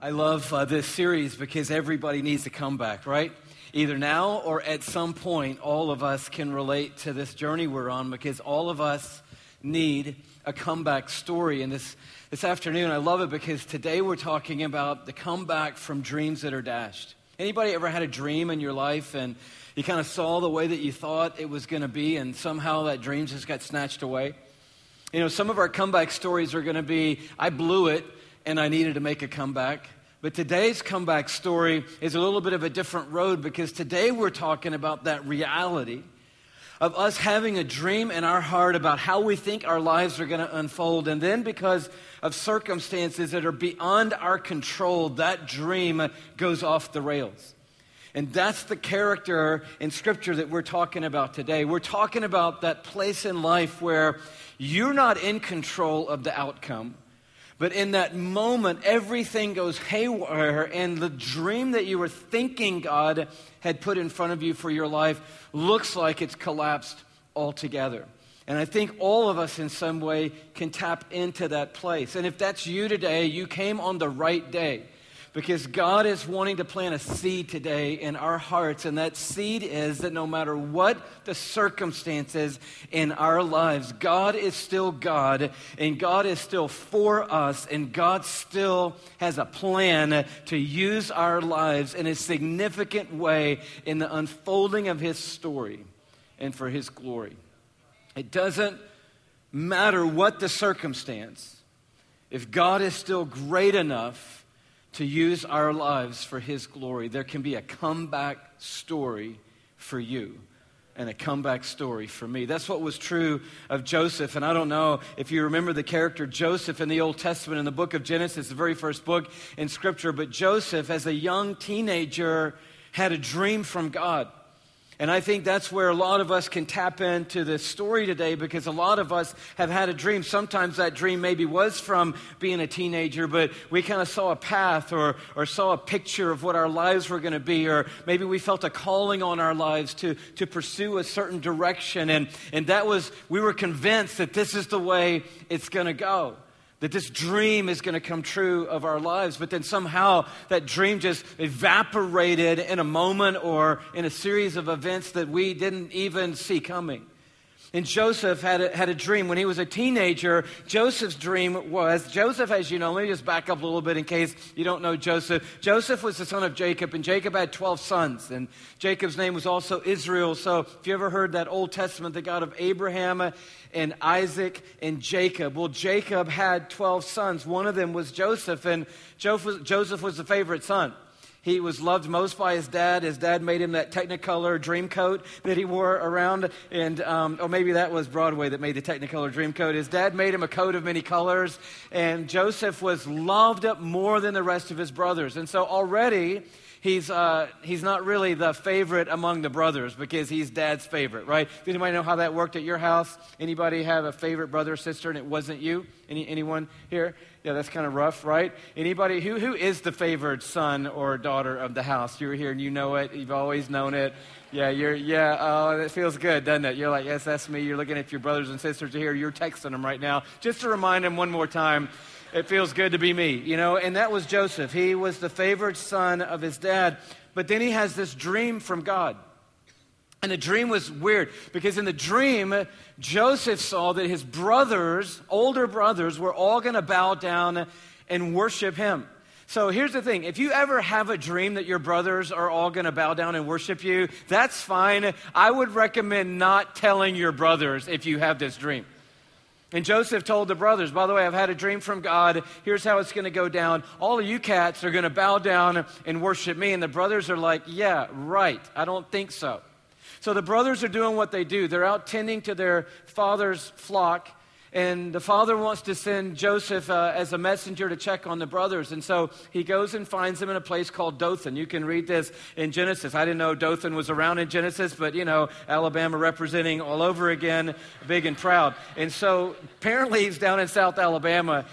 I love this series because everybody needs a comeback, right? Either now or at some point, all of us can relate to this journey we're on because all of us need a comeback story. And this afternoon, I love it because today we're talking about the comeback from dreams that are dashed. Anybody ever had a dream in your life and you kind of saw the way that you thought it was going to be and somehow that dream just got snatched away? You know, some of our comeback stories are going to be, I blew it and I needed to make a comeback. But today's comeback story is a little bit of a different road because today we're talking about that reality of us having a dream in our heart about how we think our lives are going to unfold. And then because of circumstances that are beyond our control, that dream goes off the rails. And that's the character in Scripture that we're talking about today. We're talking about that place in life where you're not in control of the outcome. But in that moment, everything goes haywire, and the dream that you were thinking God had put in front of you for your life looks like it's collapsed altogether. And I think all of us in some way can tap into that place. And if that's you today, you came on the right day. Because God is wanting to plant a seed today in our hearts. And that seed is that no matter what the circumstances in our lives, God is still God. And God is still for us. And God still has a plan to use our lives in a significant way in the unfolding of His story and for His glory. It doesn't matter what the circumstance. If God is still great enough to use our lives for His glory, there can be a comeback story for you and a comeback story for me. That's what was true of Joseph. And I don't know if you remember the character Joseph in the Old Testament in the book of Genesis, the very first book in Scripture. But Joseph, as a young teenager, had a dream from God. And I think that's where a lot of us can tap into this story today because a lot of us have had a dream. Sometimes that dream maybe was from being a teenager, but we kind of saw a path or saw a picture of what our lives were going to be, or maybe we felt a calling on our lives to pursue a certain direction. And that was, we were convinced that this is the way it's going to go. That this dream is going to come true of our lives. But then somehow that dream just evaporated in a moment or in a series of events that we didn't even see coming. And Joseph had a dream. When he was a teenager, Joseph's dream was, Joseph, as you know, let me just back up a little bit in case you don't know Joseph. Joseph was the son of Jacob, and Jacob had 12 sons. And Jacob's name was also Israel. So if you ever heard that Old Testament, the God of Abraham and Isaac and Jacob. Well, Jacob had 12 sons. One of them was Joseph, and Joseph was the favorite son. He was loved most by his dad. His dad made him that Technicolor dream coat that he wore around. And or maybe that was Broadway that made the Technicolor dream coat. His dad made him a coat of many colors. And Joseph was loved up more than the rest of his brothers. And so already he's not really the favorite among the brothers because he's dad's favorite, right? Does anybody know how that worked at your house? Anybody have a favorite brother or sister and it wasn't you? Anyone here? Yeah, that's kind of rough, right? Anybody who is the favored son or daughter of the house? You're here and you know it. You've always known it. Yeah, oh, it feels good, doesn't it? You're like, yes, that's me. You're looking at your brothers and sisters here. You're texting them right now just to remind them one more time. It feels good to be me, you know? And that was Joseph. He was the favored son of his dad. But then he has this dream from God. And the dream was weird because in the dream, Joseph saw that his brothers, older brothers, were all going to bow down and worship him. So here's the thing. If you ever have a dream that your brothers are all going to bow down and worship you, that's fine. I would recommend not telling your brothers if you have this dream. And Joseph told the brothers, by the way, I've had a dream from God. Here's how it's going to go down. All of you cats are going to bow down and worship me. And the brothers are like, yeah, right. I don't think so. So the brothers are doing what they do. They're out tending to their father's flock. And the father wants to send Joseph as a messenger to check on the brothers. And so he goes and finds them in a place called Dothan. You can read this in Genesis. I didn't know Dothan was around in Genesis, but, you know, Alabama representing all over again, big and proud. And so apparently he's down in South Alabama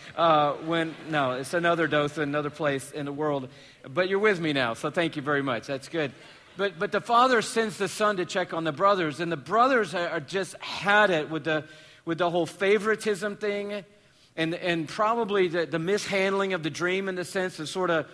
no, it's another Dothan, another place in the world. But you're with me now, so thank you very much. That's good. But the father sends the son to check on the brothers, and the brothers are just had it with the whole favoritism thing. And probably the mishandling of the dream in the sense of sort of,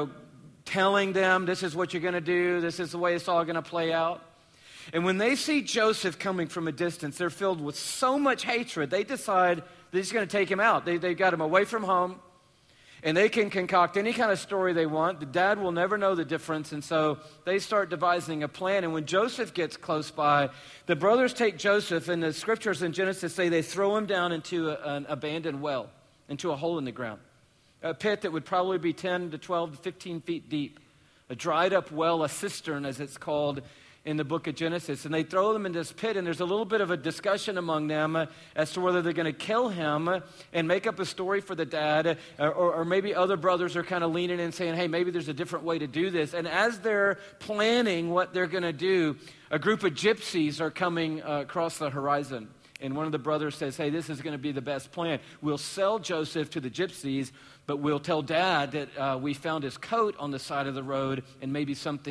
telling them this is what you're going to do, this is the way it's all going to play out. And when they see Joseph coming from a distance, they're filled with so much hatred, they decide they're just going to take him out. They've got him away from home, and they can concoct any kind of story they want. The dad will never know the difference, and so they start devising a plan. And when Joseph gets close by, the brothers take Joseph, and the scriptures in Genesis say they throw him down into an abandoned well, into a hole in the ground. A pit that would probably be 10 to 12 to 15 feet deep. A dried up well, a cistern as it's called in the book of Genesis. And they throw them in this pit, and there's a little bit of a discussion among them as to whether they're going to kill him and make up a story for the dad, or maybe other brothers are kind of leaning in and saying, hey, maybe there's a different way to do this. And as they're planning what they're going to do, a group of gypsies are coming across the horizon. And one of the brothers says, hey, this is going to be the best plan. We'll sell Joseph to the gypsies, but we'll tell Dad that we found his coat on the side of the road, and maybe some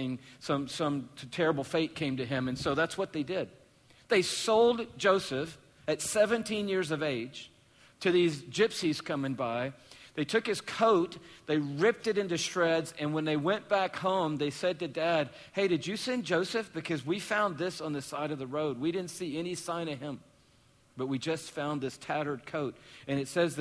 terrible fate came to him. And so that's what they did. They sold Joseph at 17 years of age to these gypsies coming by. They took his coat, they ripped it into shreds, and when they went back home, they said to Dad, hey, did you send Joseph? Because we found this on the side of the road. We didn't see any sign of him, but we just found this tattered coat. And it says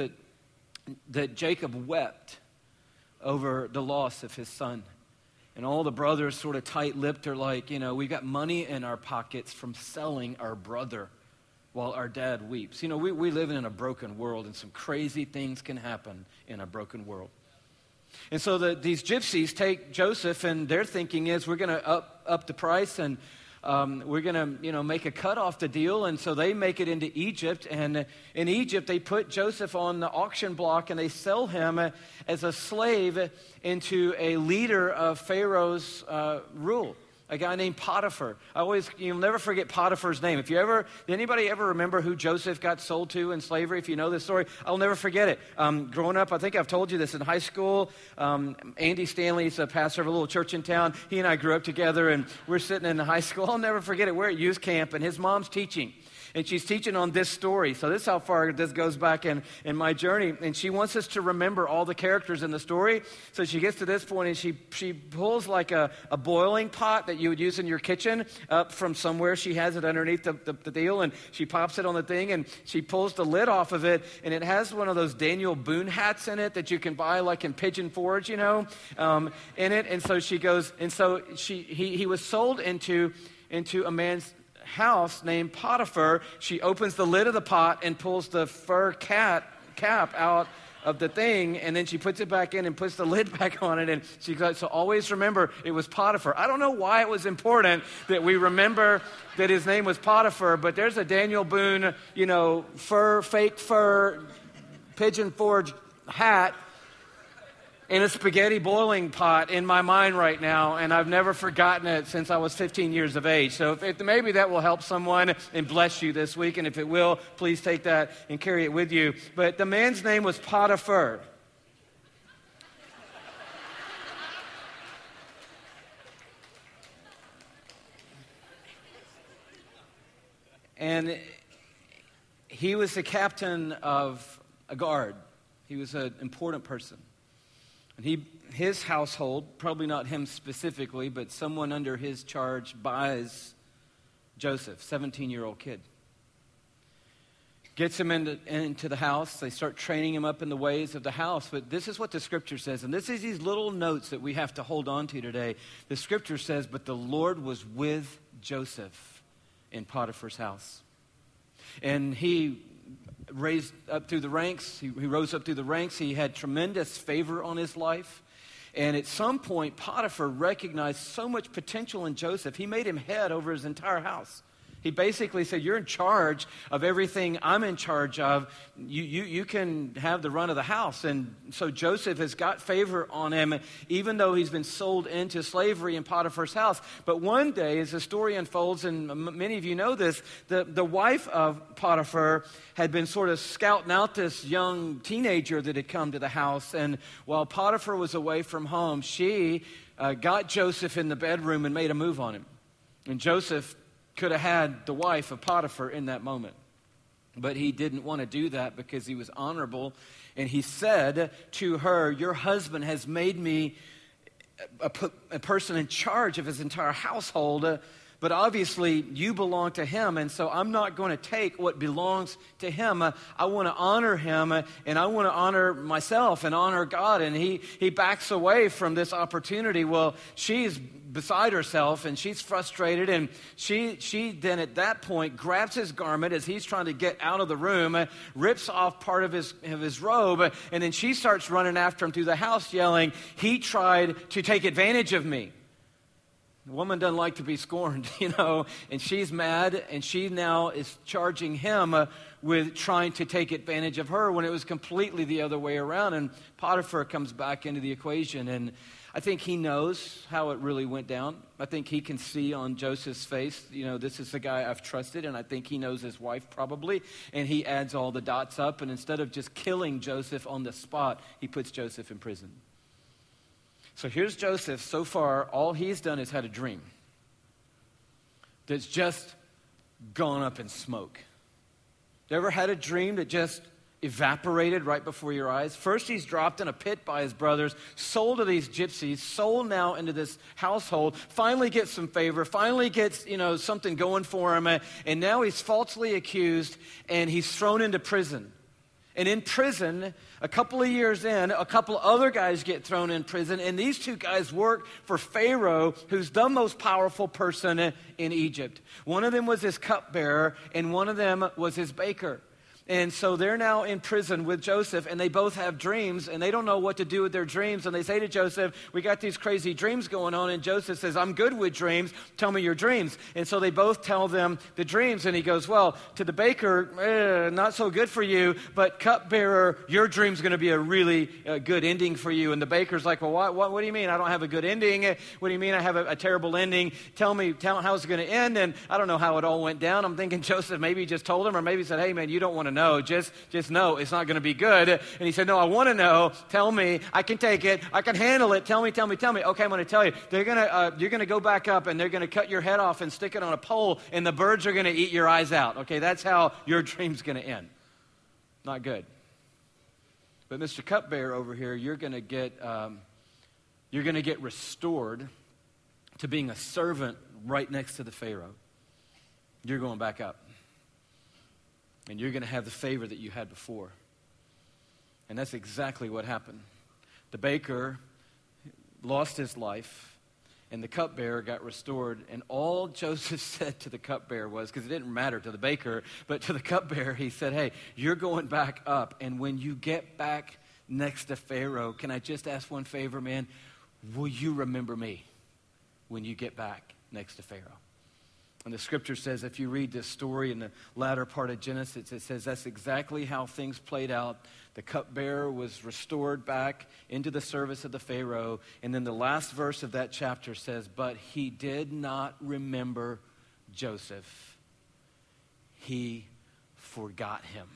that Jacob wept over the loss of his son. And all the brothers sort of tight-lipped are like, we got money in our pockets from selling our brother while our dad weeps. We live in a broken world, and some crazy things can happen in a broken world. And so these gypsies take Joseph, and their thinking is we're going to up the price, and we're going to, make a cut off the deal. And so they make it into Egypt. And in Egypt, they put Joseph on the auction block, and they sell him as a slave into a leader of Pharaoh's rule, a guy named Potiphar. You'll never forget Potiphar's name. Did anybody ever remember who Joseph got sold to in slavery? If you know this story, I'll never forget it. Growing up, I think I've told you this in high school. Andy Stanley's a pastor of a little church in town. He and I grew up together, and we're sitting in high school. I'll never forget it. We're at youth camp, and his mom's teaching. And she's teaching on this story. So this is how far this goes back in my journey. And she wants us to remember all the characters in the story. So she gets to this point, and she pulls like a boiling pot that you would use in your kitchen up from somewhere. She has it underneath the deal, and she pops it on the thing, and she pulls the lid off of it, and it has one of those Daniel Boone hats in it that you can buy like in Pigeon Forge, in it. And so she goes, and so he was sold into a man's house named Potiphar. She opens the lid of the pot and pulls the fur cap out of the thing, and then she puts it back in and puts the lid back on it, and she goes, so always remember it was Potiphar. I don't know why it was important that we remember that his name was Potiphar, but there's a Daniel Boone, fake fur, Pigeon Forge hat in a spaghetti boiling pot in my mind right now, and I've never forgotten it since I was 15 years of age. So if maybe that will help someone and bless you this week, and if it will, please take that and carry it with you. But the man's name was Potiphar. And he was the captain of a guard. He was an important person. And his household, probably not him specifically, but someone under his charge buys Joseph, 17-year-old kid. Gets him into the house. They start training him up in the ways of the house. But this is what the scripture says. And this is these little notes that we have to hold on to today. The scripture says, but the Lord was with Joseph in Potiphar's house. And he raised up through the ranks. He rose up through the ranks. He had tremendous favor on his life. And at some point, Potiphar recognized so much potential in Joseph, he made him head over his entire house. He basically said, you're in charge of everything I'm in charge of. You can have the run of the house. And so Joseph has got favor on him, even though he's been sold into slavery in Potiphar's house. But one day, as the story unfolds, and many of you know this, the wife of Potiphar had been sort of scouting out this young teenager that had come to the house. And while Potiphar was away from home, she got Joseph in the bedroom and made a move on him. And Joseph could have had the wife of Potiphar in that moment. But he didn't want to do that because he was honorable. And he said to her, your husband has made me a person in charge of his entire household. But obviously, you belong to him, and so I'm not going to take what belongs to him. I want to honor him, and I want to honor myself and honor God. And he backs away from this opportunity. Well, she's beside herself, and she's frustrated, and she then at that point grabs his garment as he's trying to get out of the room, rips off part of his robe, and then she starts running after him through the house, yelling, he tried to take advantage of me. The woman doesn't like to be scorned, and she's mad, and she now is charging him with trying to take advantage of her when it was completely the other way around. And Potiphar comes back into the equation, and I think he knows how it really went down. I think he can see on Joseph's face, this is the guy I've trusted, and I think he knows his wife probably, and he adds all the dots up, and instead of just killing Joseph on the spot, he puts Joseph in prison. So here's Joseph. So far, all he's done is had a dream that's just gone up in smoke. You ever had a dream that just evaporated right before your eyes? First, he's dropped in a pit by his brothers, sold to these gypsies, sold now into this household, finally gets some favor, finally gets, something going for him, and now he's falsely accused, and he's thrown into prison. And in prison, a couple of years in, a couple other guys get thrown in prison, and these two guys work for Pharaoh, who's the most powerful person in Egypt. One of them was his cupbearer, and one of them was his baker. And so they're now in prison with Joseph, and they both have dreams, and they don't know what to do with their dreams. And they say to Joseph, we got these crazy dreams going on. And Joseph says, I'm good with dreams. Tell me your dreams. And so they both tell them the dreams. And he goes, well, to the baker, not so good for you, but cupbearer, your dream's going to be a really good ending for you. And the baker's like, well, what do you mean? I don't have a good ending. What do you mean I have a terrible ending? Tell me how's it going to end. And I don't know how it all went down. I'm thinking Joseph maybe just told him, or maybe said, hey, man, you don't want to know. Just know it's not going to be good. And he said, no, I want to know. Tell me. I can take it. I can handle it. Tell me. Okay, I'm going to tell you. You're going to go back up, and they're going to cut your head off and stick it on a pole, and the birds are going to eat your eyes out. Okay, that's how your dream's going to end. Not good. But Mr. Cupbearer over here, you're going to get restored to being a servant right next to the Pharaoh. You're going back up. And you're going to have the favor that you had before. And that's exactly what happened. The baker lost his life, and the cupbearer got restored. And all Joseph said to the cupbearer was, because it didn't matter to the baker, but to the cupbearer, he said, hey, you're going back up. And when you get back next to Pharaoh, can I just ask one favor, man? Will you remember me when you get back next to Pharaoh? And the scripture says, if you read this story in the latter part of Genesis, it says that's exactly how things played out. The cupbearer was restored back into the service of the Pharaoh. And then the last verse of that chapter says, but he did not remember Joseph. He forgot him.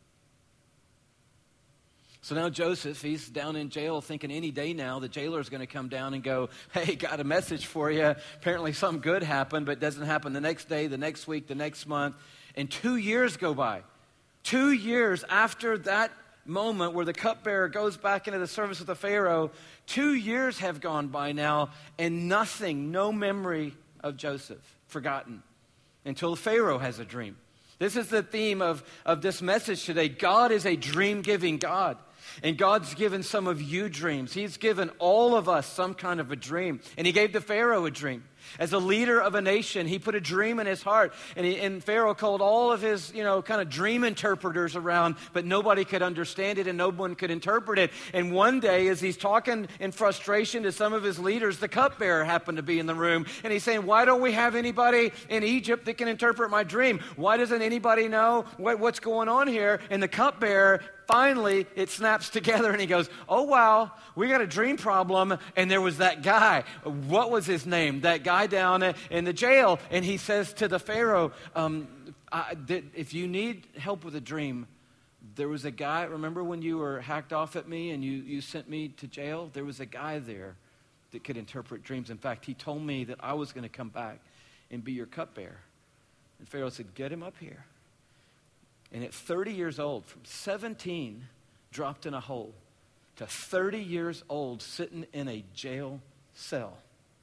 So now Joseph, he's down in jail thinking any day now the jailer's going to come down and go, hey, got a message for you. Apparently something good happened, but it doesn't happen the next day, the next week, the next month. And 2 years go by. 2 years after that moment where the cupbearer goes back into the service of the Pharaoh, 2 years have gone by now, and nothing, no memory of Joseph, forgotten, until the Pharaoh has a dream. This is the theme of this message today. God is a dream-giving God. And God's given some of you dreams. He's given all of us some kind of a dream. And he gave the Pharaoh a dream. As a leader of a nation, he put a dream in his heart. And Pharaoh called all of his, kind of dream interpreters around, but nobody could understand it and no one could interpret it. And one day, as he's talking in frustration to some of his leaders, the cupbearer happened to be in the room. And he's saying, why don't we have anybody in Egypt that can interpret my dream? Why doesn't anybody know what's going on here? And the cupbearer, finally, it snaps together and he goes, oh, wow, we got a dream problem. And there was that guy. What was his name? That guy down in the jail. And he says to the Pharaoh, if you need help with a dream, there was a guy, remember when you were hacked off at me and you sent me to jail? There was a guy there that could interpret dreams. In fact, he told me that I was going to come back and be your cupbearer. And Pharaoh said, get him up here. And at 30 years old, from 17, dropped in a hole, to 30 years old, sitting in a jail cell,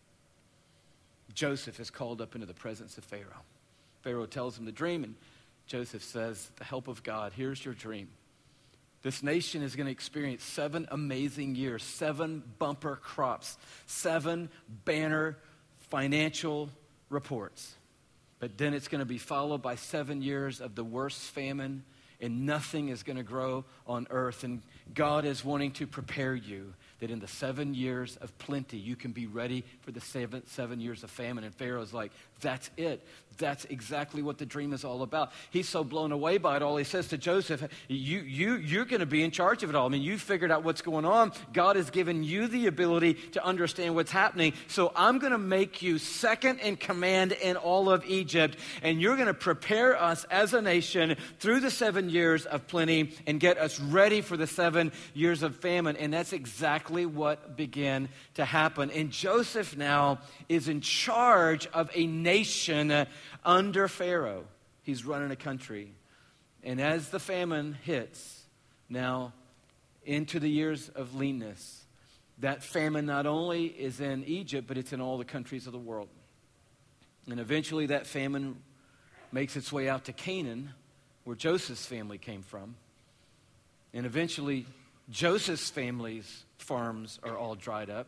Joseph is called up into the presence of Pharaoh. Pharaoh tells him the dream, and Joseph says, the help of God, here's your dream. This nation is going to experience 7 amazing years, 7 bumper crops, 7 banner financial reports. But then it's going to be followed by 7 years of the worst famine, and nothing is going to grow on earth. And God is wanting to prepare you that in the 7 years of plenty, you can be ready for the 7 years of famine. And Pharaoh's like, that's it. That's exactly what the dream is all about. He's so blown away by it all. He says to Joseph, you're going to be in charge of it all. I mean, you figured out what's going on. God has given you the ability to understand what's happening. So I'm going to make you second in command in all of Egypt. And you're going to prepare us as a nation through the 7 years of plenty and get us ready for the 7 years of famine. And that's exactly what began to happen. And Joseph now is in charge of a nation under Pharaoh. He's running a country. And as the famine hits, now into the years of leanness, that famine not only is in Egypt, but it's in all the countries of the world. And eventually that famine makes its way out to Canaan, where Joseph's family came from. And eventually Joseph's family's farms are all dried up.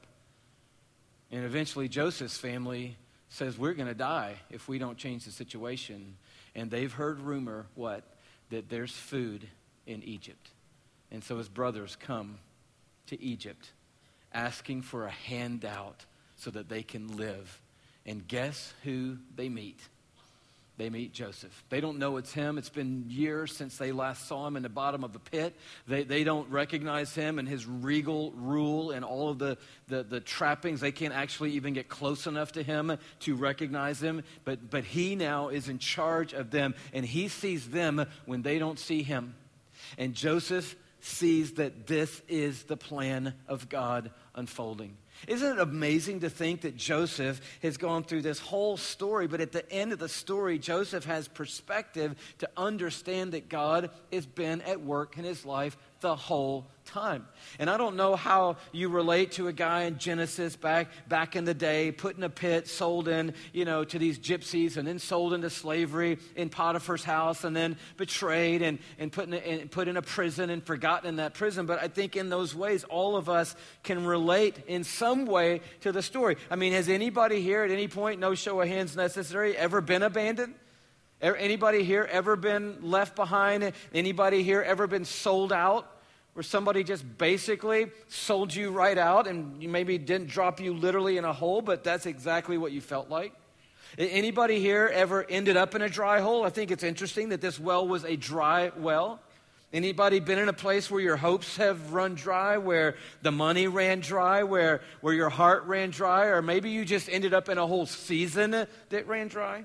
And eventually Joseph's family says, we're going to die if we don't change the situation. And they've heard rumor, what? That there's food in Egypt. And so his brothers come to Egypt asking for a handout so that they can live. And guess who they meet? They meet Joseph. They don't know it's him. It's been years since they last saw him in the bottom of a pit. They don't recognize him and his regal rule and all of the trappings. They can't actually even get close enough to him to recognize him. But he now is in charge of them, and he sees them when they don't see him. And Joseph sees that this is the plan of God unfolding. Isn't it amazing to think that Joseph has gone through this whole story, but at the end of the story, Joseph has perspective to understand that God has been at work in his life the whole time. And I don't know how you relate to a guy in Genesis back in the day, put in a pit, sold in, to these gypsies, and then sold into slavery in Potiphar's house, and then betrayed and put in a prison and forgotten in that prison. But I think in those ways, all of us can relate in some way to the story. I mean, has anybody here at any point, no show of hands necessary, ever been abandoned? Anybody here ever been left behind? Anybody here ever been sold out? Where somebody just basically sold you right out and you maybe didn't drop you literally in a hole, but that's exactly what you felt like? Anybody here ever ended up in a dry hole? I think it's interesting that this well was a dry well. Anybody been in a place where your hopes have run dry, where the money ran dry, where your heart ran dry, or maybe you just ended up in a whole season that ran dry?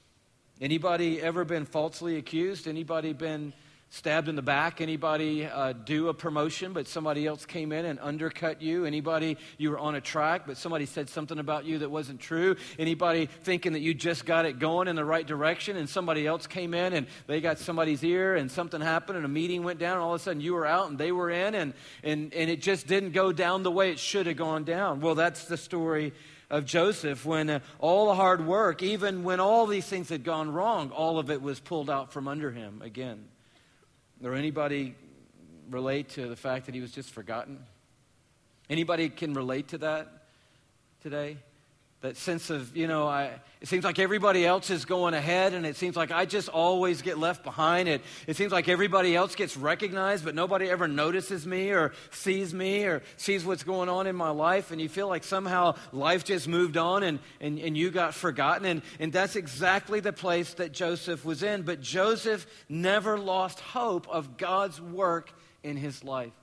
Anybody ever been falsely accused? Anybody been stabbed in the back? Anybody do a promotion, but somebody else came in and undercut you? Anybody, you were on a track, but somebody said something about you that wasn't true? Anybody thinking that you just got it going in the right direction, and somebody else came in and they got somebody's ear, and something happened, and a meeting went down, and all of a sudden you were out and they were in, and it just didn't go down the way it should have gone down? Well, that's the story of Joseph, when all the hard work, even when all these things had gone wrong, all of it was pulled out from under him again. Or anybody relate to the fact that he was just forgotten? Anybody can relate to that today? That sense of, it seems like everybody else is going ahead, and it seems like I just always get left behind. It seems like everybody else gets recognized, but nobody ever notices me or sees what's going on in my life, and you feel like somehow life just moved on and you got forgotten. And that's exactly the place that Joseph was in. But Joseph never lost hope of God's work in his life.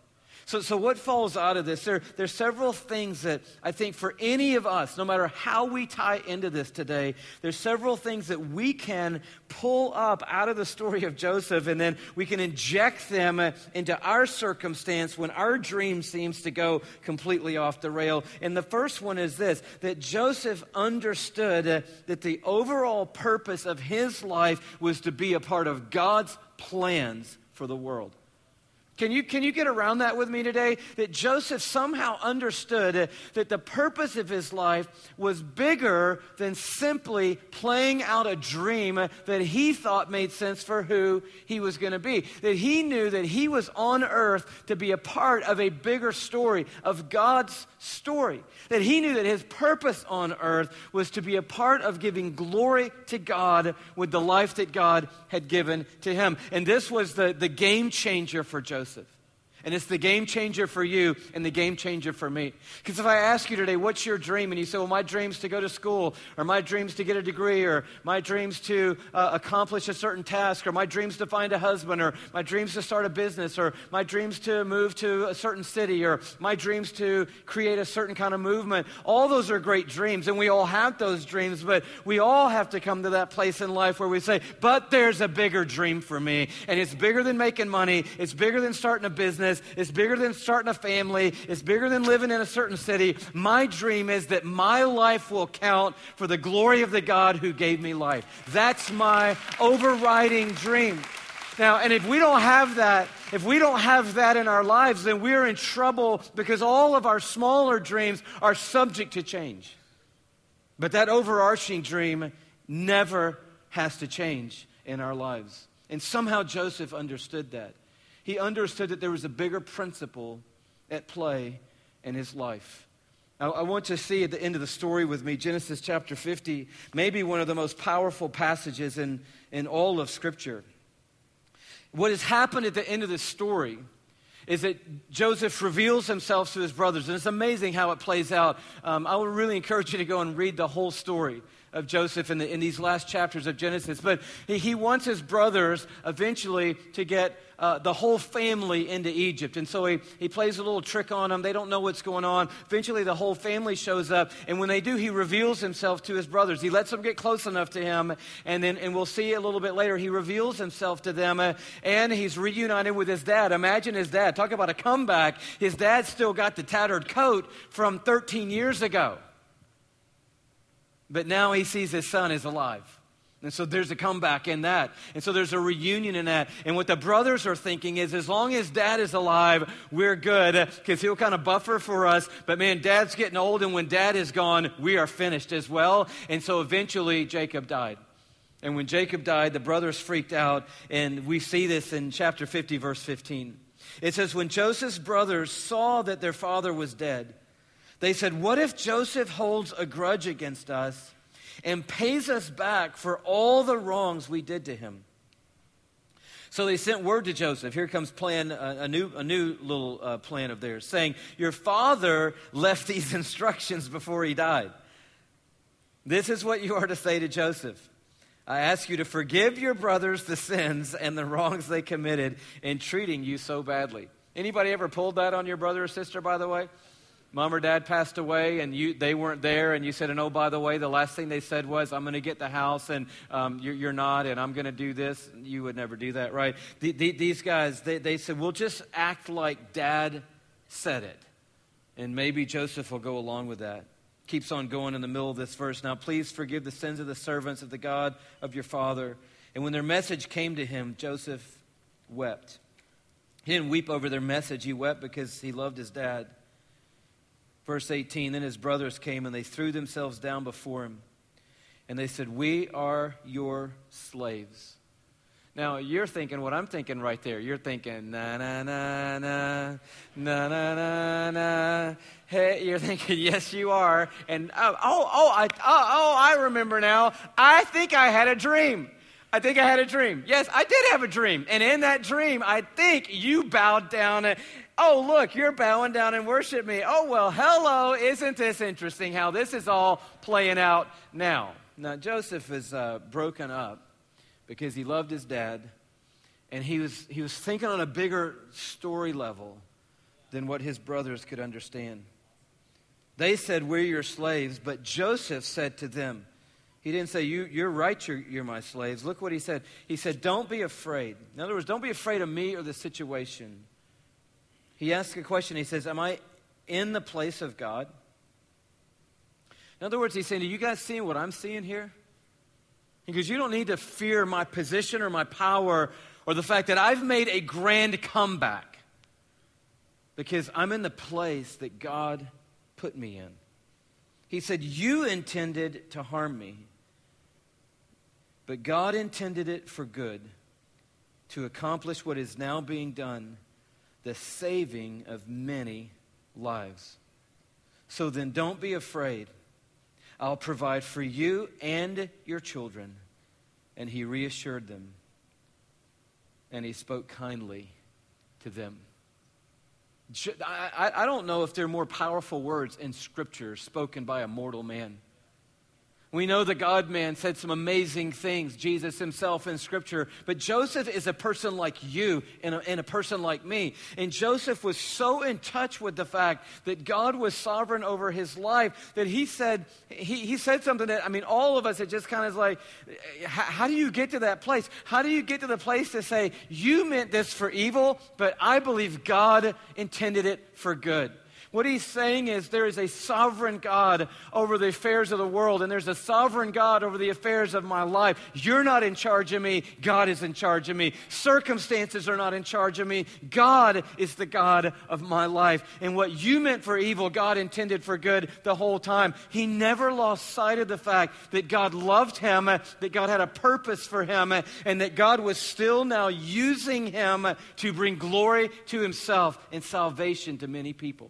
So what falls out of this? There's several things that I think for any of us, no matter how we tie into this today, there's several things that we can pull up out of the story of Joseph, and then we can inject them into our circumstance when our dream seems to go completely off the rail. And the first one is this, that Joseph understood that the overall purpose of his life was to be a part of God's plans for the world. Can you get around that with me today? That Joseph somehow understood that the purpose of his life was bigger than simply playing out a dream that he thought made sense for who he was going to be. That he knew that he was on earth to be a part of a bigger story, of God's story. That he knew that his purpose on earth was to be a part of giving glory to God with the life that God had given to him. And this was the game changer for Joseph. And it's the game changer for you and the game changer for me. Because if I ask you today, what's your dream? And you say, well, my dream's to go to school, or my dream's to get a degree, or my dream's to accomplish a certain task, or my dream's to find a husband, or my dream's to start a business, or my dream's to move to a certain city, or my dream's to create a certain kind of movement. All those are great dreams, and we all have those dreams, but we all have to come to that place in life where we say, but there's a bigger dream for me, and it's bigger than making money, it's bigger than starting a business, it's bigger than starting a family. It's bigger than living in a certain city. My dream is that my life will count for the glory of the God who gave me life. That's my overriding dream. Now, and if we don't have that in our lives, then we're in trouble because all of our smaller dreams are subject to change. But that overarching dream never has to change in our lives. And somehow Joseph understood that. He understood that there was a bigger principle at play in his life. Now, I want to see at the end of the story with me, Genesis chapter 50, maybe one of the most powerful passages in all of Scripture. What has happened at the end of this story is that Joseph reveals himself to his brothers. And it's amazing how it plays out. I would really encourage you to go and read the whole story of Joseph in these last chapters of Genesis. But he wants his brothers eventually to get the whole family into Egypt. And so he plays a little trick on them. They don't know what's going on. Eventually the whole family shows up. And when they do, he reveals himself to his brothers. He lets them get close enough to him. And we'll see a little bit later, he reveals himself to them. And he's reunited with his dad. Imagine his dad. Talk about a comeback. His dad still got the tattered coat from 13 years ago. But now he sees his son is alive. And so there's a comeback in that. And so there's a reunion in that. And what the brothers are thinking is, as long as dad is alive, we're good, because he'll kind of buffer for us. But man, dad's getting old, and when dad is gone, we are finished as well. And so eventually Jacob died. And when Jacob died, the brothers freaked out. And we see this in chapter 50, verse 15. It says, when Joseph's brothers saw that their father was dead, they said, what if Joseph holds a grudge against us and pays us back for all the wrongs we did to him? So they sent word to Joseph. Here comes plan, a new little plan of theirs, saying, your father left these instructions before he died. This is what you are to say to Joseph. I ask you to forgive your brothers the sins and the wrongs they committed in treating you so badly. Anybody ever pulled that on your brother or sister, by the way? Mom or dad passed away and they weren't there, and you said, and oh, by the way, the last thing they said was, I'm going to get the house, and you're not, and I'm going to do this. You would never do that, right? These guys, they said, we'll just act like dad said it. And maybe Joseph will go along with that. Keeps on going in the middle of this verse. Now, please forgive the sins of the servants of the God of your father. And when their message came to him, Joseph wept. He didn't weep over their message. He wept because he loved his dad. Verse 18, then his brothers came and they threw themselves down before him. And they said, we are your slaves. Now, you're thinking what I'm thinking right there. You're thinking, na, na, na, na, na, na, na, na. Hey, you're thinking, yes, you are. And, I remember now. I think I had a dream. Yes, I did have a dream. And in that dream, I think you bowed down. Oh, look, you're bowing down and worship me. Oh, well, hello. Isn't this interesting how this is all playing out now? Now, Joseph is broken up because he loved his dad. And he was thinking on a bigger story level than what his brothers could understand. They said, "We're your slaves," but Joseph said to them, he didn't say, you're right, you're my slaves. Look what he said. He said, "Don't be afraid." In other words, don't be afraid of me or the situation. He asked a question. He says, "Am I in the place of God?" In other words, he's saying, "Are you guys seeing what I'm seeing here?" Because you don't need to fear my position or my power or the fact that I've made a grand comeback. Because I'm in the place that God put me in. He said, "You intended to harm me, but God intended it for good, to accomplish what is now being done, the saving of many lives. So then don't be afraid. I'll provide for you and your children." And he reassured them, and he spoke kindly to them. I don't know if there are more powerful words in Scripture spoken by a mortal man. We know the God-man said some amazing things, Jesus himself in Scripture. But Joseph is a person like you and a person like me. And Joseph was so in touch with the fact that God was sovereign over his life that he said something that, all of us, it just kind of is like, how do you get to that place? How do you get to the place to say, you meant this for evil, but I believe God intended it for good? What he's saying is there is a sovereign God over the affairs of the world, and there's a sovereign God over the affairs of my life. You're not in charge of me. God is in charge of me. Circumstances are not in charge of me. God is the God of my life. And what you meant for evil, God intended for good the whole time. He never lost sight of the fact that God loved him, that God had a purpose for him, and that God was still now using him to bring glory to himself and salvation to many people.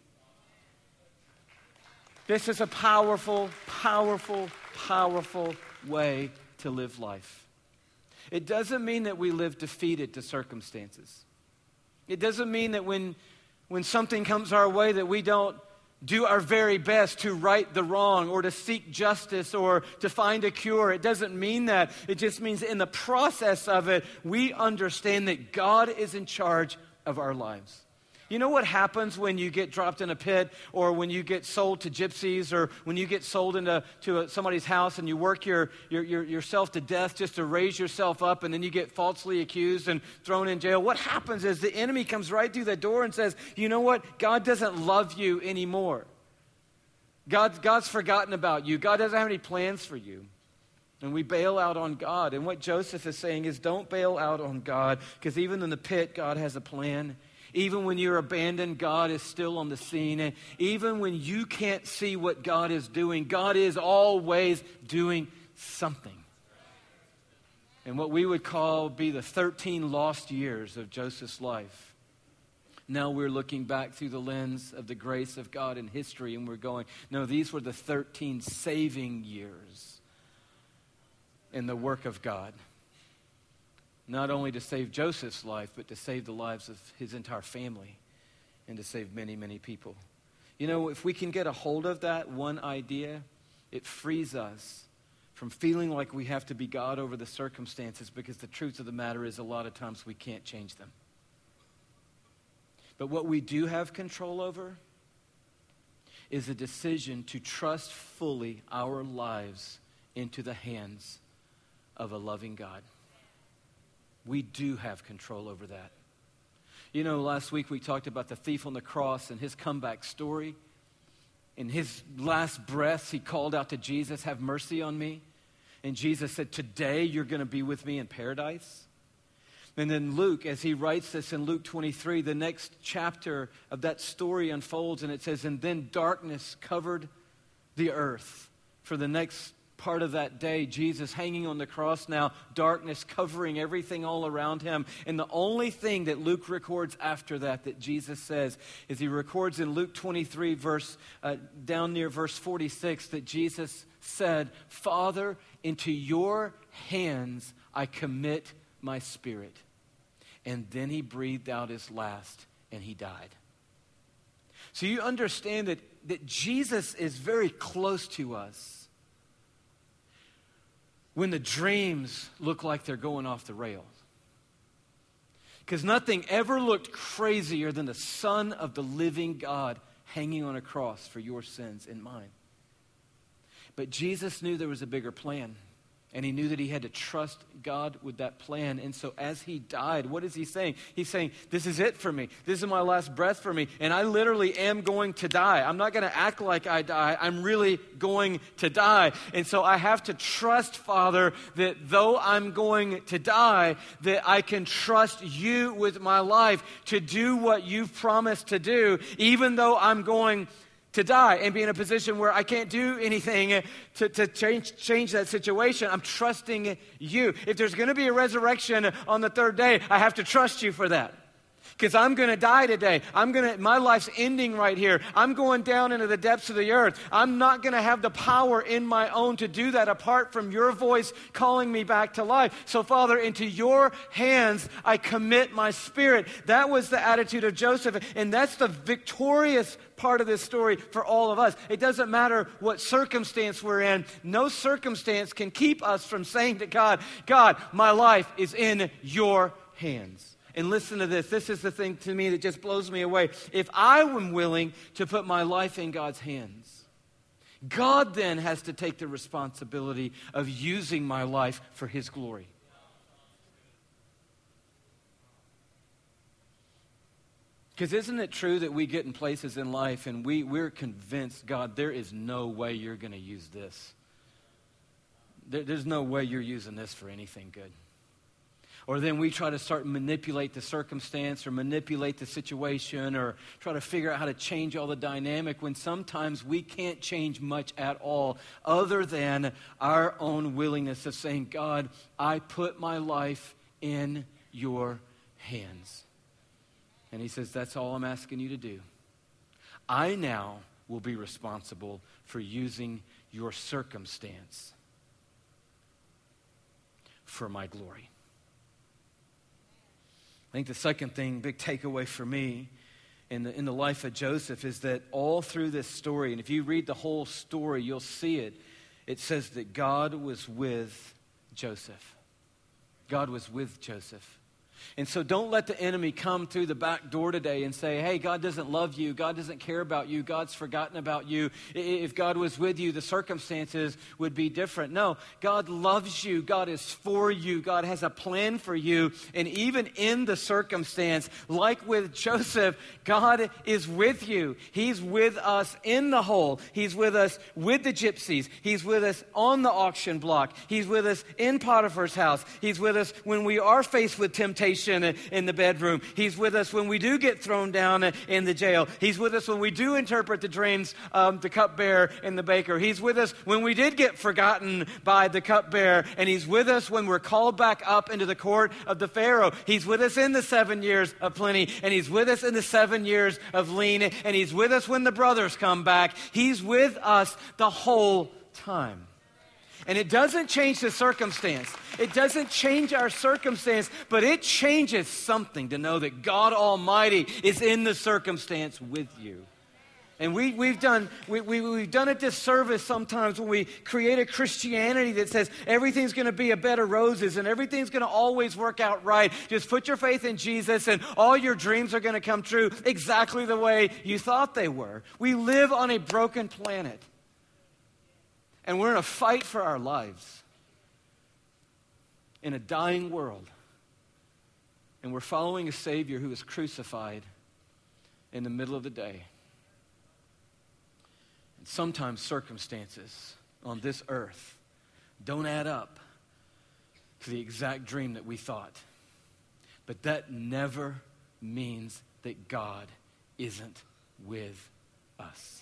This is a powerful, powerful, powerful way to live life. It doesn't mean that we live defeated to circumstances. It doesn't mean that when something comes our way that we don't do our very best to right the wrong or to seek justice or to find a cure. It doesn't mean that. It just means in the process of it, we understand that God is in charge of our lives. You know what happens when you get dropped in a pit, or when you get sold to gypsies, or when you get sold into somebody's house and you work yourself to death just to raise yourself up, and then you get falsely accused and thrown in jail? What happens is the enemy comes right through the door and says, you know what? God doesn't love you anymore. God's forgotten about you. God doesn't have any plans for you. And we bail out on God. And what Joseph is saying is, don't bail out on God, because even in the pit, God has a plan. Even when you're abandoned, God is still on the scene. And even when you can't see what God is doing, God is always doing something. And what we would call be the 13 lost years of Joseph's life. Now we're looking back through the lens of the grace of God in history, and we're going, no, these were the 13 saving years in the work of God. Not only to save Joseph's life, but to save the lives of his entire family and to save many, many people. You know, if we can get a hold of that one idea, it frees us from feeling like we have to be God over the circumstances, because the truth of the matter is a lot of times we can't change them. But what we do have control over is a decision to trust fully our lives into the hands of a loving God. We do have control over that. You know, last week we talked about the thief on the cross and his comeback story. In his last breaths, he called out to Jesus, "Have mercy on me." And Jesus said, "Today you're going to be with me in paradise." And then Luke, as he writes this in Luke 23, the next chapter of that story unfolds, and it says, "And then darkness covered the earth." For the next part of that day, Jesus hanging on the cross now, darkness covering everything all around him. And the only thing that Luke records after that Jesus says, is he records in Luke 23, down near verse 46, that Jesus said, "Father, into your hands I commit my spirit." And then he breathed out his last, and he died. So you understand that Jesus is very close to us when the dreams look like they're going off the rails. Because nothing ever looked crazier than the Son of the living God hanging on a cross for your sins and mine. But Jesus knew there was a bigger plan. And he knew that he had to trust God with that plan. And so as he died, what is he saying? He's saying, this is it for me. This is my last breath for me. And I literally am going to die. I'm not going to act like I die. I'm really going to die. And so I have to trust, Father, that though I'm going to die, that I can trust you with my life to do what you've promised to do, even though I'm going to die and be in a position where I can't do anything to change that situation. I'm trusting you. If there's going to be a resurrection on the third day, I have to trust you for that. Because I'm going to die today. My life's ending right here. I'm going down into the depths of the earth. I'm not going to have the power in my own to do that apart from your voice calling me back to life. So, Father, into your hands I commit my spirit. That was the attitude of Joseph, and that's the victorious part of this story for all of us. It doesn't matter what circumstance we're in. No circumstance can keep us from saying to God, God, my life is in your hands. And listen to this. This is the thing to me that just blows me away. If I am willing to put my life in God's hands, God then has to take the responsibility of using my life for his glory. Because isn't it true that we get in places in life and we're convinced, God, there is no way you're going to use this. There's no way you're using this for anything good. Or then we try to start manipulate the circumstance or manipulate the situation or try to figure out how to change all the dynamic when sometimes we can't change much at all other than our own willingness of saying, God, I put my life in your hands. And he says, that's all I'm asking you to do. I now will be responsible for using your circumstance for my glory. I think the second thing, big takeaway for me in the life of Joseph is that all through this story, and if you read the whole story, you'll see it. It says that God was with Joseph. God was with Joseph. And so don't let the enemy come through the back door today and say, hey, God doesn't love you. God doesn't care about you. God's forgotten about you. If God was with you, the circumstances would be different. No, God loves you. God is for you. God has a plan for you. And even in the circumstance, like with Joseph, God is with you. He's with us in the hole. He's with us with the gypsies. He's with us on the auction block. He's with us in Potiphar's house. He's with us when we are faced with temptation in the bedroom. He's with us when we do get thrown down in the jail. He's with us when we do interpret the dreams of the cupbearer and the baker. He's with us when we did get forgotten by the cupbearer. And he's with us when we're called back up into the court of the Pharaoh. He's with us in the 7 years of plenty. And he's with us in the 7 years of lean. And he's with us when the brothers come back. He's with us the whole time. And it doesn't change the circumstance. It doesn't change our circumstance, but it changes something to know that God Almighty is in the circumstance with you. And we've done a disservice sometimes when we create a Christianity that says everything's going to be a bed of roses and everything's going to always work out right. Just put your faith in Jesus and all your dreams are going to come true exactly the way you thought they were. We live on a broken planet. And we're in a fight for our lives in a dying world. And we're following a Savior who was crucified in the middle of the day. And sometimes circumstances on this earth don't add up to the exact dream that we thought. But that never means that God isn't with us.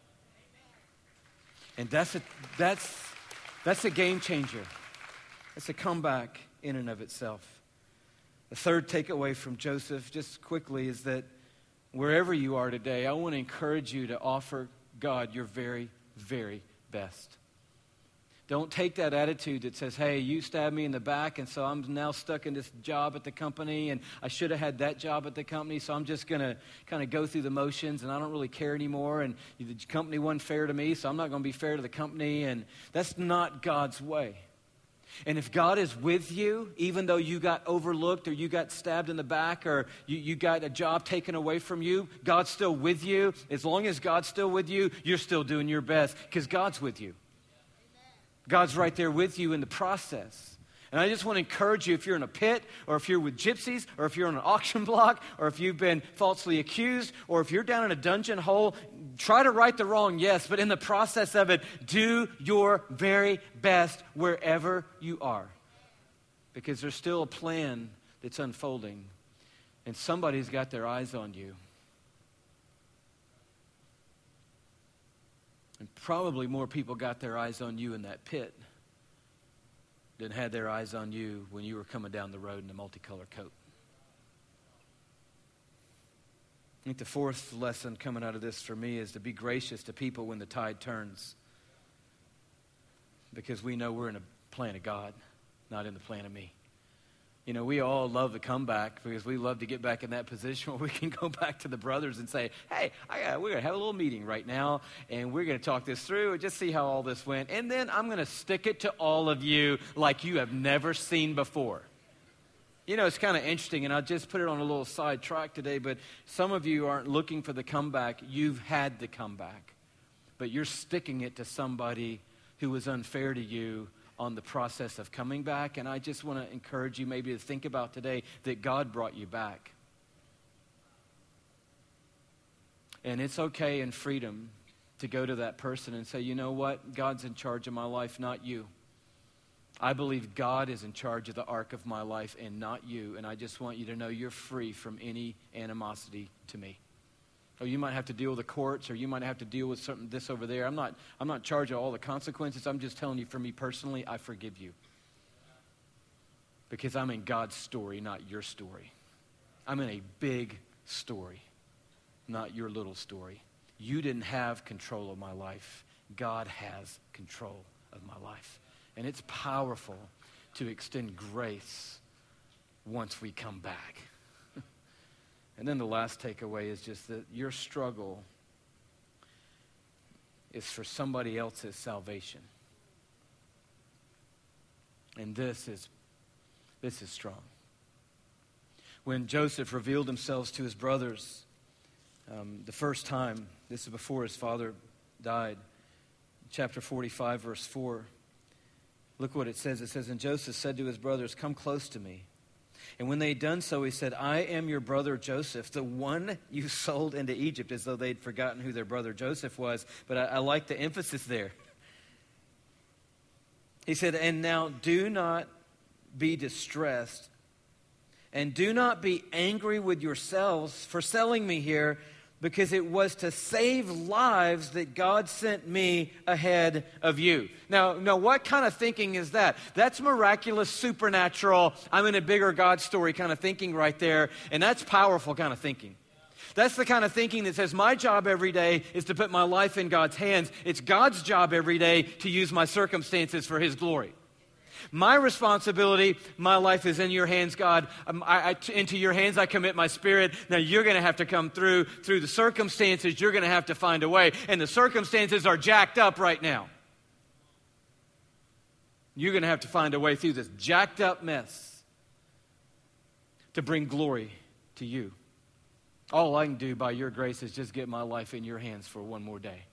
And that's a game changer. It's a comeback in and of itself. The third takeaway from Joseph, just quickly, is that wherever you are today, I want to encourage you to offer God your very, very best. Don't take that attitude that says, hey, you stabbed me in the back, and so I'm now stuck in this job at the company, and I should have had that job at the company, so I'm just going to kind of go through the motions, and I don't really care anymore, and the company wasn't fair to me, so I'm not going to be fair to the company, and that's not God's way. And if God is with you, even though you got overlooked or you got stabbed in the back or you got a job taken away from you, God's still with you. As long as God's still with you, you're still doing your best because God's with you. God's right there with you in the process. And I just want to encourage you, if you're in a pit, or if you're with gypsies, or if you're on an auction block, or if you've been falsely accused, or if you're down in a dungeon hole, try to right the wrong, yes, but in the process of it, do your very best wherever you are. Because there's still a plan that's unfolding, and somebody's got their eyes on you. And probably more people got their eyes on you in that pit than had their eyes on you when you were coming down the road in a multicolored coat. I think the fourth lesson coming out of this for me is to be gracious to people when the tide turns. Because we know we're in a plan of God, not in the plan of me. You know, we all love the comeback because we love to get back in that position where we can go back to the brothers and say, hey, we're going to have a little meeting right now, and we're going to talk this through and just see how all this went. And then I'm going to stick it to all of you like you have never seen before. You know, it's kind of interesting, and I'll just put it on a little side track today, but some of you aren't looking for the comeback. You've had the comeback, but you're sticking it to somebody who was unfair to you on the process of coming back. And I just want to encourage you maybe to think about today that God brought you back. And it's okay in freedom to go to that person and say, you know what? God's in charge of my life, not you. I believe God is in charge of the arc of my life and not you. And I just want you to know you're free from any animosity to me. Or you might have to deal with the courts, or you might have to deal with something this over there. I'm not in charge of all the consequences. I'm just telling you, for me personally, I forgive you. Because I'm in God's story, not your story. I'm in a big story, not your little story. You didn't have control of my life. God has control of my life. And it's powerful to extend grace once we come back. And then the last takeaway is just that your struggle is for somebody else's salvation. And this is strong. When Joseph revealed himself to his brothers the first time, this is before his father died, chapter 45, verse 4. Look what it says. It says, and Joseph said to his brothers, come close to me. And when they had done so, he said, I am your brother Joseph, the one you sold into Egypt, as though they'd forgotten who their brother Joseph was. But I like the emphasis there. He said, and now do not be distressed, and do not be angry with yourselves for selling me here, because it was to save lives that God sent me ahead of you. Now, what kind of thinking is that? That's miraculous, supernatural, I'm in a bigger God story kind of thinking right there, and that's powerful kind of thinking. That's the kind of thinking that says my job every day is to put my life in God's hands. It's God's job every day to use my circumstances for His glory. My responsibility, my life is in your hands, God. Into your hands I commit my spirit. Now you're going to have to come through the circumstances. You're going to have to find a way. And the circumstances are jacked up right now. You're going to have to find a way through this jacked up mess to bring glory to you. All I can do by your grace is just get my life in your hands for one more day.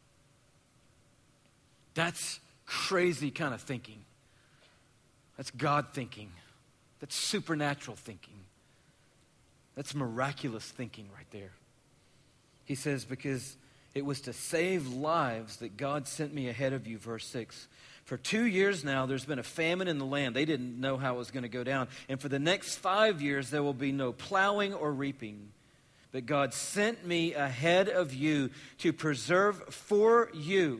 That's crazy kind of thinking. That's God thinking. That's supernatural thinking. That's miraculous thinking right there. He says, because it was to save lives that God sent me ahead of you, verse 6. For 2 years now, there's been a famine in the land. They didn't know how it was going to go down. And for the next 5 years, there will be no plowing or reaping. But God sent me ahead of you to preserve for you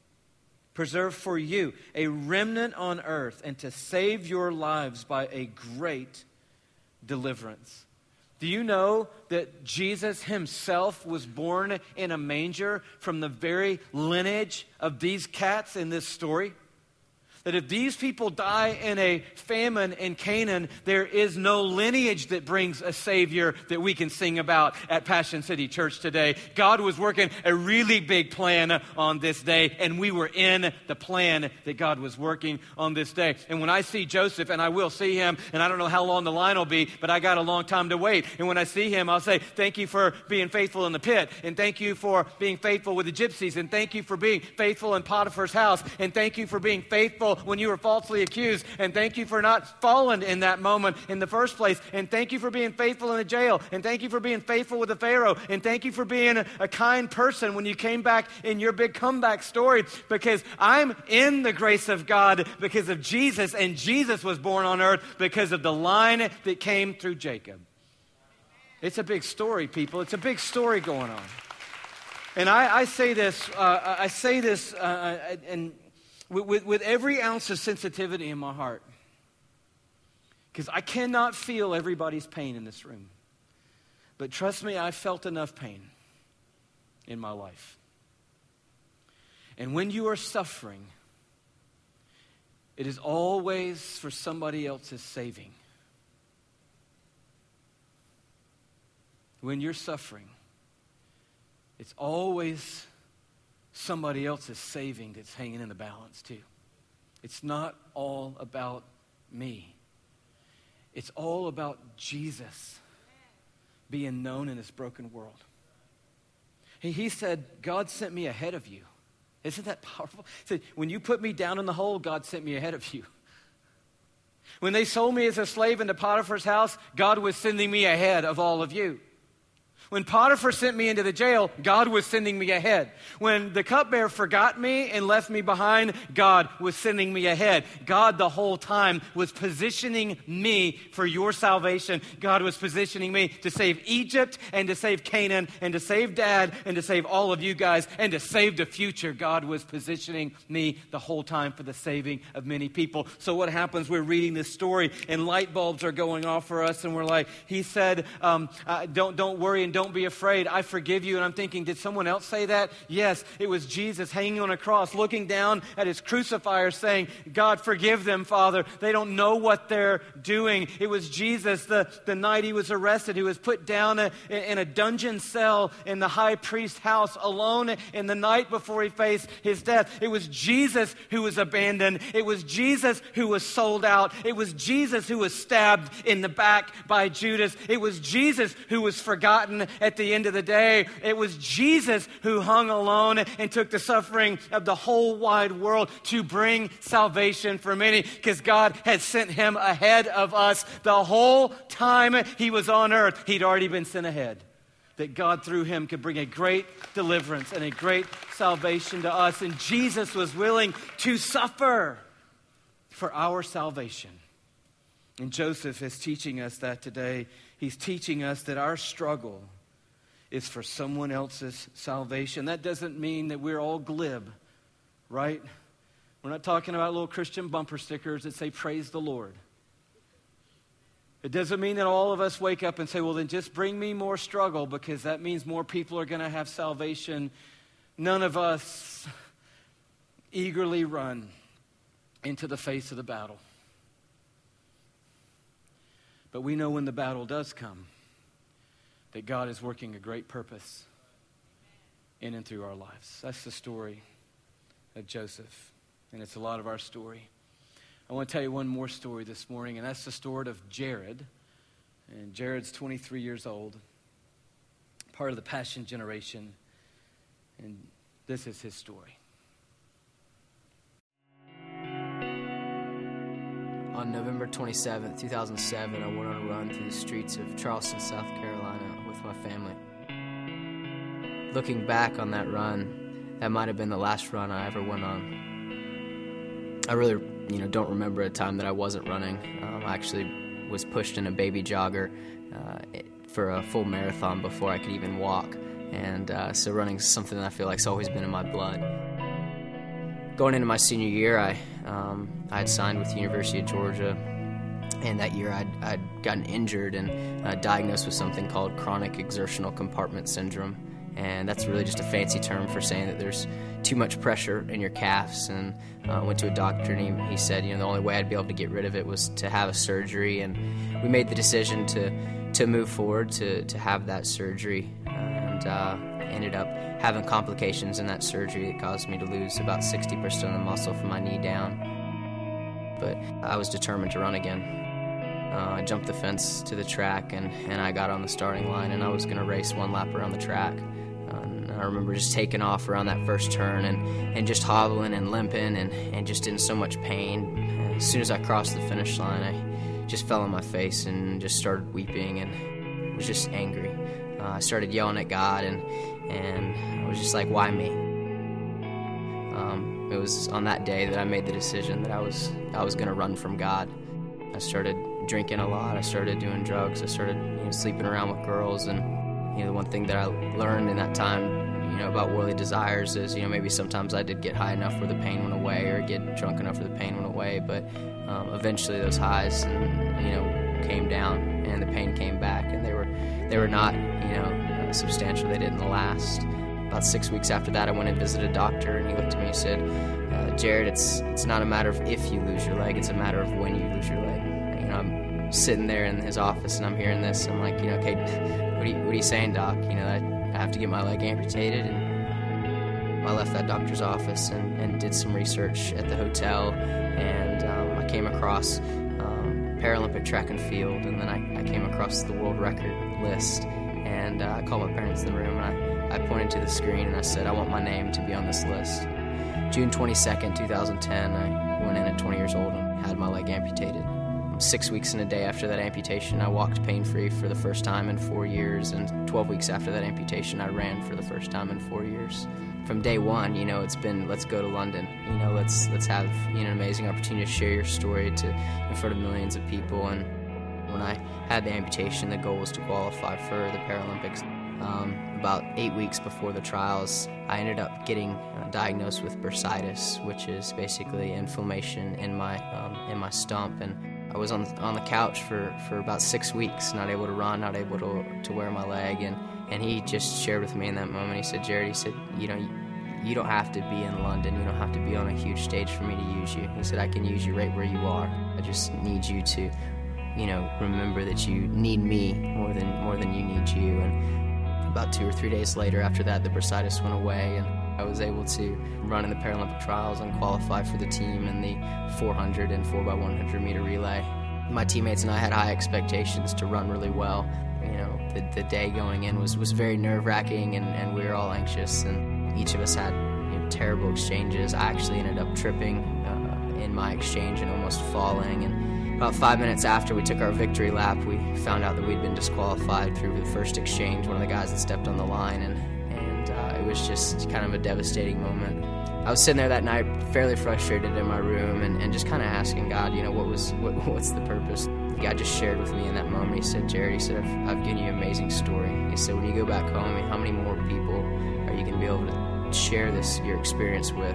a remnant on earth, and to save your lives by a great deliverance. Do you know that Jesus himself was born in a manger from the very lineage of these cats in this story? that if these people die in a famine in Canaan, there is no lineage that brings a Savior that we can sing about at Passion City Church today. God was working a really big plan on this day, and we were in the plan that God was working on this day. And when I see Joseph, and I will see him, and I don't know how long the line will be, but I got a long time to wait. And when I see him, I'll say, thank you for being faithful in the pit, and thank you for being faithful with the gypsies, and thank you for being faithful in Potiphar's house, and thank you for being faithful when you were falsely accused, and thank you for not falling in that moment in the first place, and thank you for being faithful in the jail, and thank you for being faithful with the Pharaoh, and thank you for being a kind person when you came back in your big comeback story, because I'm in the grace of God because of Jesus, and Jesus was born on earth because of the line that came through Jacob. It's a big story, people. It's a big story going on. And I say this, and with every ounce of sensitivity in my heart, because I cannot feel everybody's pain in this room. But trust me, I've felt enough pain in my life. And when you are suffering, it is always for somebody else's saving. When you're suffering, it's always somebody else's saving that's hanging in the balance too. It's not all about me. It's all about Jesus being known in this broken world. He said, God sent me ahead of you. Isn't that powerful? He said, when you put me down in the hole, God sent me ahead of you. When they sold me as a slave into Potiphar's house, God was sending me ahead of all of you. When Potiphar sent me into the jail, God was sending me ahead. When the cupbearer forgot me and left me behind, God was sending me ahead. God the whole time was positioning me for your salvation. God was positioning me to save Egypt and to save Canaan and to save Dad and to save all of you guys and to save the future. God was positioning me the whole time for the saving of many people. So what happens? We're reading this story and light bulbs are going off for us, and we're like, he said, don't worry and don't be afraid. I forgive you. And I'm thinking, did someone else say that? Yes, it was Jesus hanging on a cross, looking down at his crucifier saying, God, forgive them, Father. They don't know what they're doing. It was Jesus the night he was arrested, who was put down in a dungeon cell in the high priest's house alone in the night before he faced his death. It was Jesus who was abandoned. It was Jesus who was sold out. It was Jesus who was stabbed in the back by Judas. It was Jesus who was forgotten at the end of the day. It was Jesus who hung alone and took the suffering of the whole wide world to bring salvation for many, because God had sent him ahead of us the whole time he was on earth. He'd already been sent ahead, that God through him could bring a great deliverance and a great salvation to us. And Jesus was willing to suffer for our salvation. And Joseph is teaching us that today. He's teaching us that our struggle is for someone else's salvation. That doesn't mean that we're all glib, right? We're not talking about little Christian bumper stickers that say, praise the Lord. It doesn't mean that all of us wake up and say, well, then just bring me more struggle, because that means more people are going to have salvation. None of us eagerly run into the face of the battle. But we know when the battle does come, that God is working a great purpose in and through our lives. That's the story of Joseph, and it's a lot of our story. I want to tell you one more story this morning, and that's the story of Jared. And Jared's 23 years old, part of the Passion generation, and this is his story. On November 27, 2007, I went on a run through the streets of Charleston, South Carolina with my family. Looking back on that run, that might have been the last run I ever went on. I really, don't remember a time that I wasn't running. I actually was pushed in a baby jogger for a full marathon before I could even walk. And so running is something that I feel like has always been in my blood. Going into my senior year, I had signed with the University of Georgia, and that year I'd gotten injured and diagnosed with something called chronic exertional compartment syndrome. and that's really just a fancy term for saying that there's too much pressure in your calves. And I went to a doctor, and he said, the only way I'd be able to get rid of it was to have a surgery, and we made the decision to move forward to have that surgery, and ended up having complications in that surgery that caused me to lose about 60% of the muscle from my knee down. But I was determined to run again. I jumped the fence to the track, and I got on the starting line, and I was going to race one lap around the track. And I remember just taking off around that first turn and just hobbling and limping and just in so much pain. And as soon as I crossed the finish line, I just fell on my face and just started weeping and was just angry. I started yelling at God, and I was just like, why me? It was on that day that I made the decision that I was going to run from God. I started drinking a lot. I started doing drugs. I started sleeping around with girls. And the one thing that I learned in that time about worldly desires is maybe sometimes I did get high enough where the pain went away, or get drunk enough where the pain went away. But eventually those highs came down, and the pain came back, and they were not substantial. They didn't last. About 6 weeks after that, I went and visited a doctor, and he looked at me and said, Jared, it's not a matter of if you lose your leg, it's a matter of when you lose your leg. I'm sitting there in his office, and I'm hearing this. I'm like, okay, what are you saying, Doc? I have to get my leg amputated. And I left that doctor's office and did some research at the hotel, and I came across Paralympic track and field, and then I came across the world record list, and I called my parents in the room, and I pointed to the screen, and I said, I want my name to be on this list. June 22nd, 2010, I went in at 20 years old and had my leg amputated. 6 weeks and a day after that amputation, I walked pain-free for the first time in 4 years, and 12 weeks after that amputation, I ran for the first time in 4 years. From day one, it's been, let's go to London. Let's have an amazing opportunity to share your story in front of millions of people. And when I had the amputation, the goal was to qualify for the Paralympics. About 8 weeks before the trials, I ended up getting diagnosed with bursitis, which is basically inflammation in my stump. And I was on the couch for about 6 weeks, not able to run, not able to wear my leg. And he just shared with me in that moment, he said, Jared, you don't have to be in London, you don't have to be on a huge stage for me to use you. He said, I can use you right where you are. I just need you to, remember that you need me more than you need you. And about 2 or 3 days later after that, the bursitis went away, and I was able to run in the Paralympic trials and qualify for the team in the 400 and 4x100 meter relay. My teammates and I had high expectations to run really well. The day going in was very nerve-wracking, and we were all anxious, and each of us had terrible exchanges. I actually ended up tripping in my exchange and almost falling, and about 5 minutes after we took our victory lap, we found out that we'd been disqualified through the first exchange, one of the guys that stepped on the line, and it was just kind of a devastating moment. I was sitting there that night fairly frustrated in my room and just kind of asking God, what's the purpose? God just shared with me in that moment. He said, Jared, I've given you an amazing story. He said, when you go back home, how many more people are you going to be able to share your experience with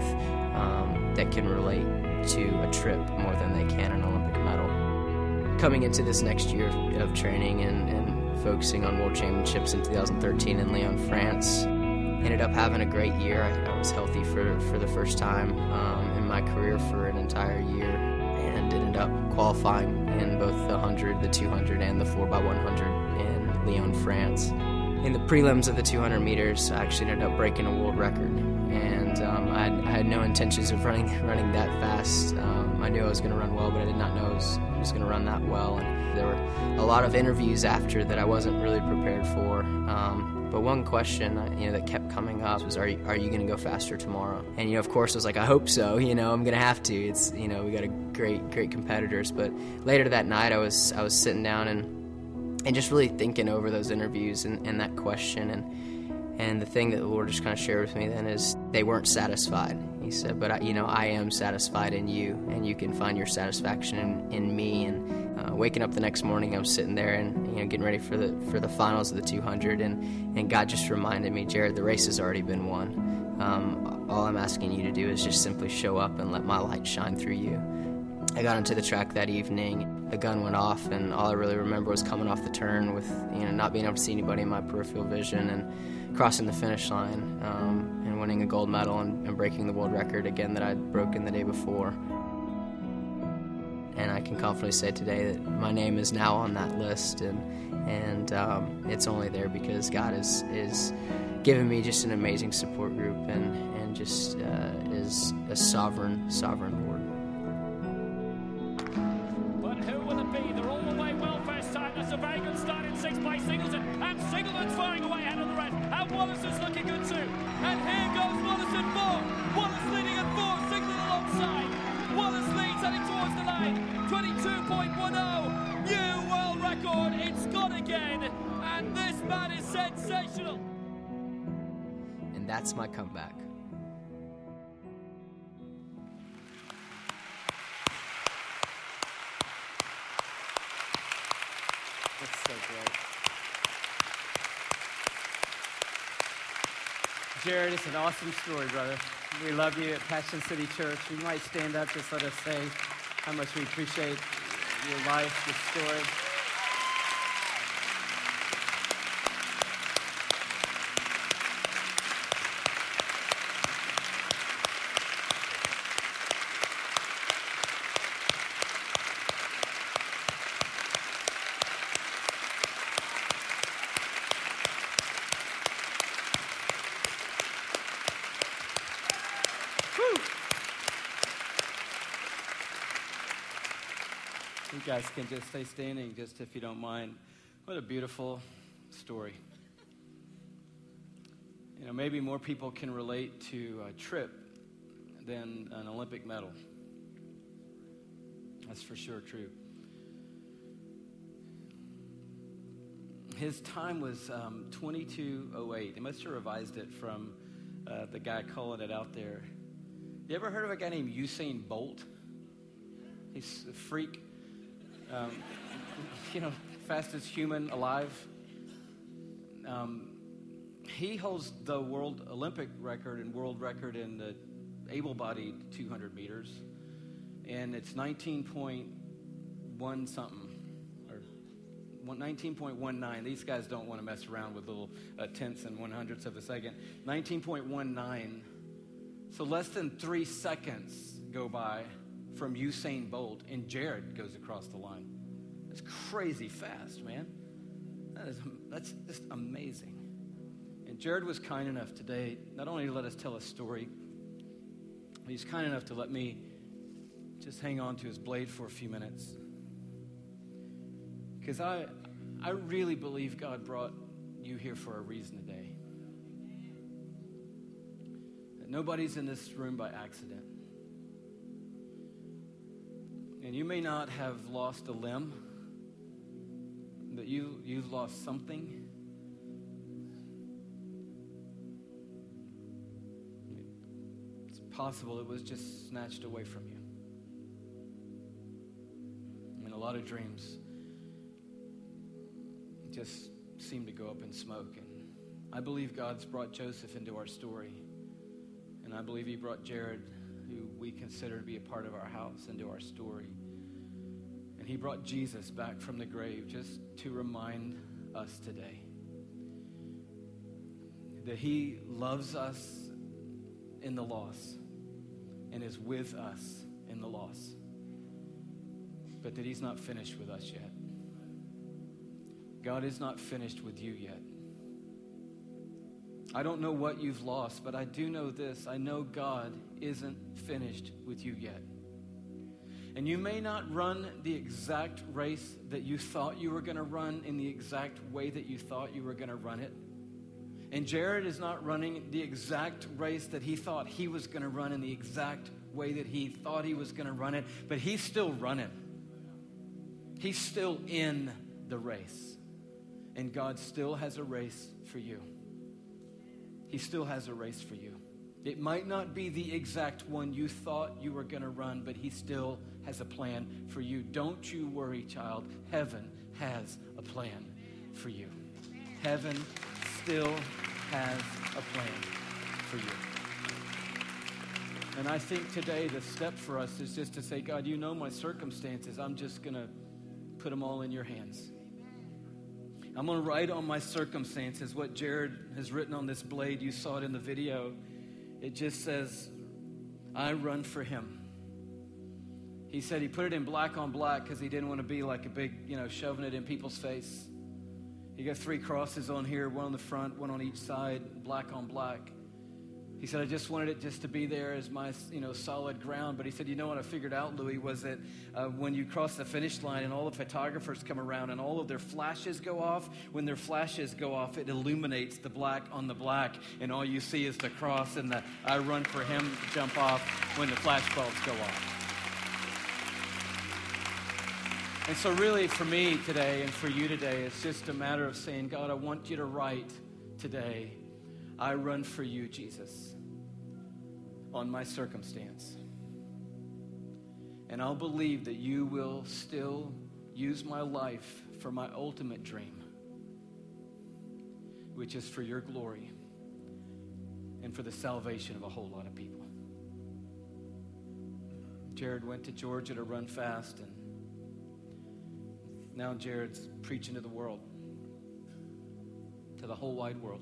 that can relate to a trip more than they can an Olympic medal? Coming into this next year of training and focusing on World Championships in 2013 in Lyon, France, ended up having a great year. I was healthy for the first time in my career for an entire year, and ended up qualifying in both the 100, the 200, and the 4x100 in Lyon, France. In the prelims of the 200 meters, I actually ended up breaking a world record, and I had no intentions of running that fast. I knew I was going to run well, but I did not know I was going to run that well. And there were a lot of interviews after that I wasn't really prepared for. But one question, that kept coming up was, are you going to go faster tomorrow? And, of course, I was like, I hope so. I'm going to have to. It's, we got a great competitors. But later that night, I was sitting down and just really thinking over those interviews and that question. And the thing that the Lord just kind of shared with me then is they weren't satisfied. He said, but, I am satisfied in you, and you can find your satisfaction in me. And waking up the next morning, I'm sitting there and getting ready for the finals of the 200, and God just reminded me, Jared, the race has already been won. All I'm asking you to do is just simply show up and let my light shine through you. I got onto the track that evening. the gun went off, and all I really remember was coming off the turn with, not being able to see anybody in my peripheral vision, and crossing the finish line, and winning a gold medal and breaking the world record again that I'd broken the day before. And I can confidently say today that my name is now on that list, and it's only there because God is giving me just an amazing support group and just is a sovereign Lord. But who will it be? They're all the way well first time. That's a very good start in 6 by Singleton, and Singleton's firing away ahead of the rest, and Wallace is looking good too. And here goes Wallace at 4. Wallace leading at 4, Singleton alongside. Wallace leads heading towards the line. 22.10, new world record. It's gone again, and this man is sensational. And that's my comeback. That's so great. Jared, it's an awesome story, brother. We love you at Passion City Church. You might stand up, just let us say how much we appreciate your life, your story. You guys can just stay standing, just if you don't mind. What a beautiful story. Maybe more people can relate to a trip than an Olympic medal. That's for sure true. His time was 22:08. They must have revised it from the guy calling it out there. You ever heard of a guy named Usain Bolt? He's a freak. Fastest human alive. He holds the world Olympic record and world record in the able-bodied 200 meters. And it's 19.1 something, or 19.19. These guys don't want to mess around with little tenths and 100ths of a second. 19.19. So less than 3 seconds go by from Usain Bolt, and Jared goes across the line. That's crazy fast, man. That's just amazing. And Jared was kind enough today, not only to let us tell a story, but he's kind enough to let me just hang on to his blade for a few minutes. Because I really believe God brought you here for a reason today. That nobody's in this room by accident. And you may not have lost a limb, but you've lost something. It's possible it was just snatched away from you. And a lot of dreams just seem to go up in smoke. And I believe God's brought Joseph into our story. And I believe he brought Jared, who we consider to be a part of our house, into our story. And he brought Jesus back from the grave just to remind us today that he loves us in the loss and is with us in the loss, but that he's not finished with us yet. God is not finished with you yet. I don't know what you've lost, but I do know this. I know God isn't finished with you yet. And you may not run the exact race that you thought you were going to run in the exact way that you thought you were going to run it. And Jared is not running the exact race that he thought he was going to run in the exact way that he thought he was going to run it, but he's still running. He's still in the race. And God still has a race for you. He still has a race for you. It might not be the exact one you thought you were going to run, but he still has a plan for you. Don't you worry, child. Heaven has a plan for you. Heaven still has a plan for you. And I think today the step for us is just to say, God, you know my circumstances. I'm just going to put them all in your hands. I'm going to write on my circumstances what Jared has written on this blade. You saw it in the video. It just says, I run for him. He said he put it in black on black because he didn't want to be like a big, shoving it in people's face. He got 3 crosses on here, one on the front, one on each side, black on black. He said, I just wanted it just to be there as my, solid ground. But he said, what I figured out, Louis, was that when you cross the finish line and all the photographers come around and all of their flashes go off, when their flashes go off, it illuminates the black on the black. And all you see is the cross and the I run for him jump off when the flashbulbs go off. And so really for me today and for you today, it's just a matter of saying, God, I want you to write today, I run for you, Jesus, on my circumstance. And I'll believe that you will still use my life for my ultimate dream, which is for your glory and for the salvation of a whole lot of people. Jared went to Georgia to run fast, and now Jared's preaching to the world, to the whole wide world.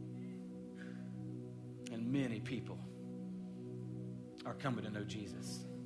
And many people are coming to know Jesus.